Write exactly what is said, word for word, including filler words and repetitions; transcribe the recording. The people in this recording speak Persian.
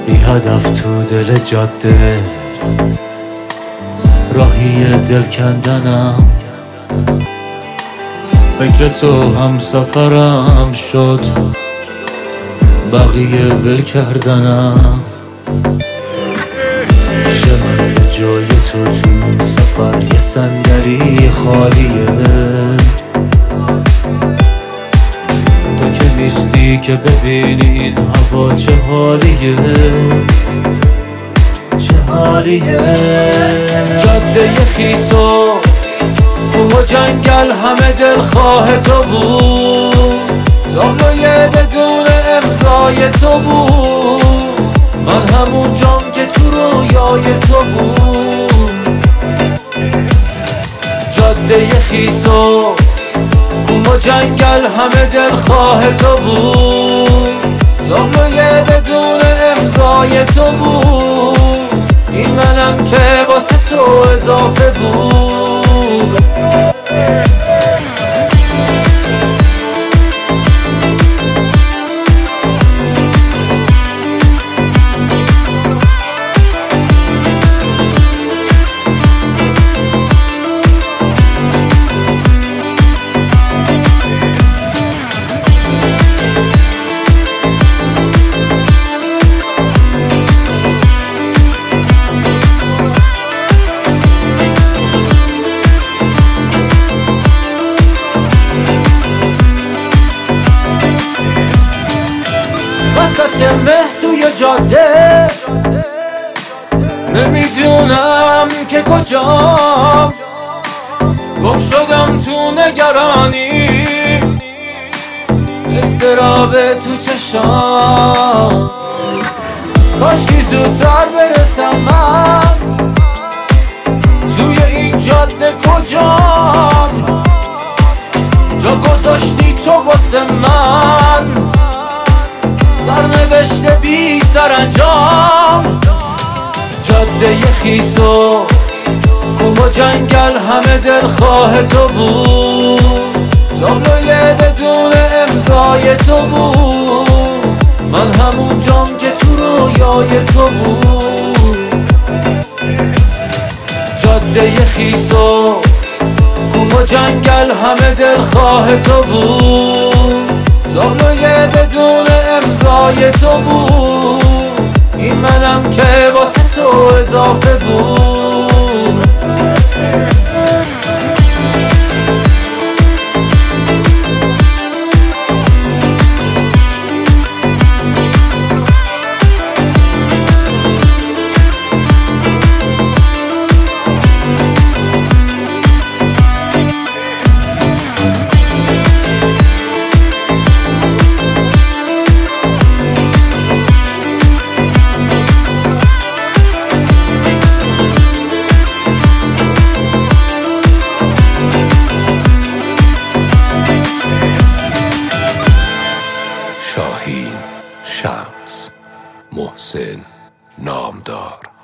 بی هدف تو دل جاده، راهی دل کندنم، فکر تو هم سفرم شد، بقیه ول کردنم. میشه من به جای تو تو این سفر یه صندلی خالیه؟ تو که نیستی که ببینی این هوا چه حالیه، چه حالیه. جاده خیس و کوه و جنگل همه دلخواه تو بود، تابلوی بدون امضای تو بود، من همون جام که تو رویای تو بود. جاده خیس و کوه و جنگل همه دلخواه تو بود، تابلوی بدون امضای تو بود، این منم که واسه تو اضافه بود. وسط مه توی جاده نمیدونم که کجام، گم شدم تو نگرانی، استراب تو چشام. کاشکی زودتر برسم من توی این جاده کجام، جا گذاشتی تو واسه من سرنوشت بی سرانجام. جاده خیس و کوه و جنگل همه دلخواه تو بود، تابلوی بدون امضای تو بود، من همون جام که تو رویای تو بود. جاده خیس و کوه و جنگل همه دلخواه تو بود، تابلوی بدون امضای تو بود، این منم که واسه تو اضافه بود. شاهین، شمس، محسن، نامدار.